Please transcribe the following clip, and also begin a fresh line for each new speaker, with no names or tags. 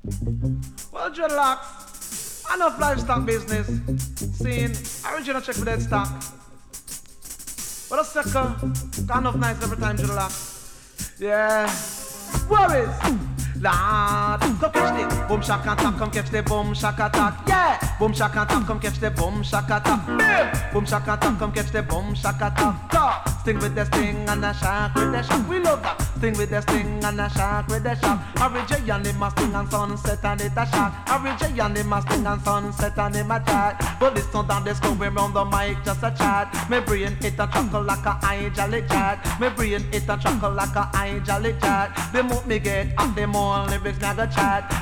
Well, dreadlocks, enough livestock business. Seeing original check for dead stock. What a sucker, got enough nice every time, dreadlocks. Yeah, worries. Lord, come catch the boom shack attack, come catch the boom shack attack, yeah. Boom shack attack, come catch the boom shack attack, bim. Boom shack attack, come catch the boom shack attack. Go. Sting with the sting and the shack with the shack, we love that. Sting with the sting and the shack with the shack. Harry J and him a sting and sunset and it a shack. Harry J and him a sting and sunset and him a chat. But listen down the scope around the mic just a chat. Me brain it a chuckle like a eye jolly chat. Me brain it a chuckle like a eye jolly chat. The more me get up, the more lyrics like a chat.